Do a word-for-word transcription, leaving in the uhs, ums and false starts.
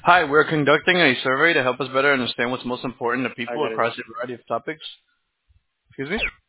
Hi, we're conducting a survey to help us better understand what's most important to I people get it. across a variety of topics. Excuse me?